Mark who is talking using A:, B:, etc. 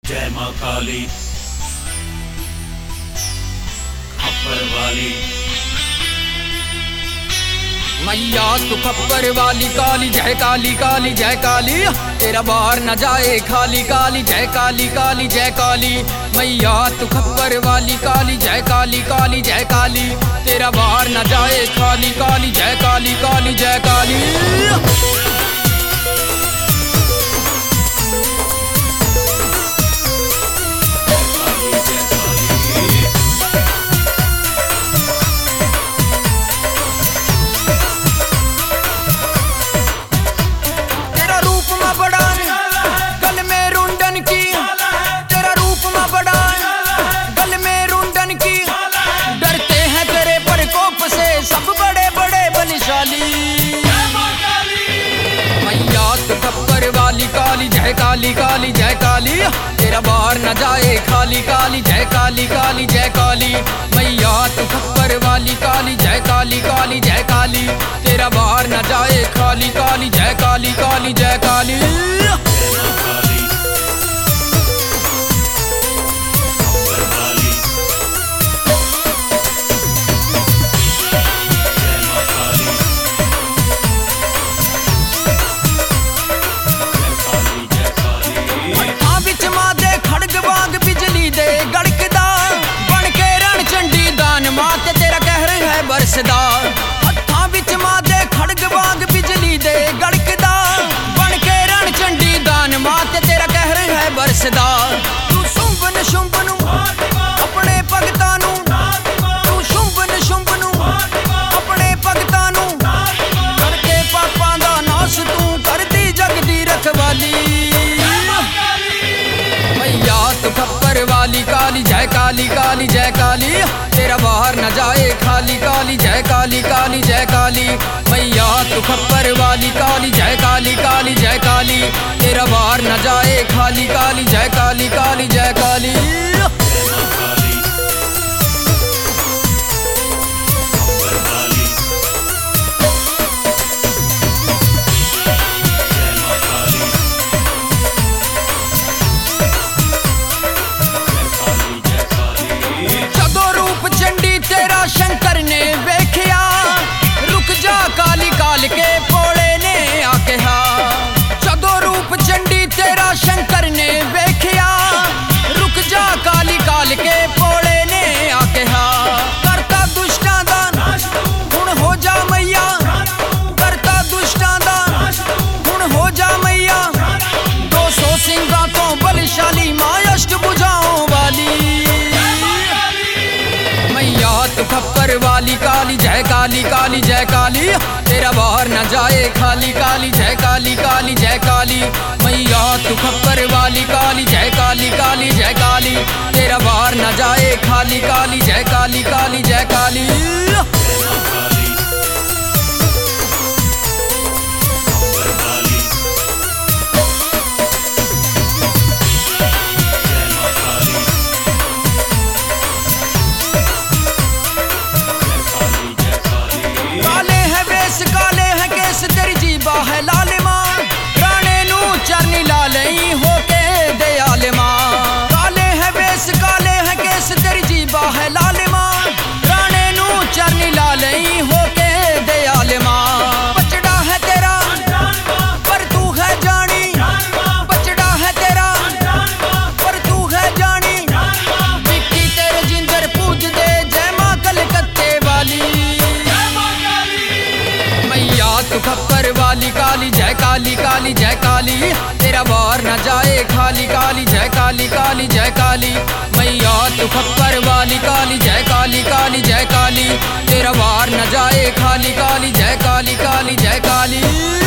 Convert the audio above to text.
A: जय माँ काली खप्पर वाली
B: मैया तू खप्पर वाली काली जय काली काली जय काली तेरा बार न जाए खाली काली जय काली काली जय काली मैया तू खप्पर वाली काली जय काली काली जय काली तेरा बार न जाए खाली काली जय काली काली जय काली। सब बड़े बड़े बलशाली मैया तू खप्पर वाली काली जय काली काली जय काली तेरा बार न जाए खाली काली जय काली काली जय काली मैया तू खप्पर वाली काली जय काली काली जय काली तेरा बार न जाए खाली काली जय काली काली जय काली। हत्थां विच मां दे खड़ग वांग बिजली दे गड़कदा बन के रण चंडी दान मां ते तेरा कहर है बरसदा। तू शुंभन शुंभ नूं अपने भगतां नूं तू शुंभन शुंभ नूं अपने भगतां नूं करके पापां दा नाश तू करदी जग दी रखवाली मैया तू खप्पर वाली काली जय काली काली जय काली तेरा बाहर न जाए खाली काली जय काली काली जय काली मैया तू खप्पर वाली काली जय काली काली जय काली तेरा बाहर न जाए खाली काली जय काली काली जय काली। शंकर ने वेख्या रुक जा काली काल के पोले ने आख्या जदों रूप चंडी तेरा शंकर ने वेख्या रुक जा काली काल के पोले ने आख्या करता दुष्टां दा हुण हो जा मैया करता दुष्टां दा हुण हो जा मैया 200 सिंगां तो बलशाली मां अष्ट भुजाओं वाली मैया तू खप्पर वाली काली जय काली काली जय काली तेरा बाहर न जाए खाली काली जय काली काली जय काली मैया तू खप्पर वाली काली जय काली काली जय काली तेरा बाहर न जाए खाली काली जय काली काली जय काली। है लाल मां राणे नू चरनी लालई होके दयाल मां काले है बेस काले है केस तेरी जीबा है लाल मां राणे नू चरनी लालई होके दयाल मां बचड़ा है तेरा पर तू है जानी बचड़ा है तेरा पर तू है जानी विक्की तेरे जिंदर पूज दे जय मां कलकत्ते वाली मैया तू खप्पर वाली काली जय काली काली जय काली तेरा बार न जाए खाली काली जय काली काली जय काली मैया तू खप्पर वाली काली जय काली काली जय काली तेरा बार न जाए खाली काली जय काली काली जय काली।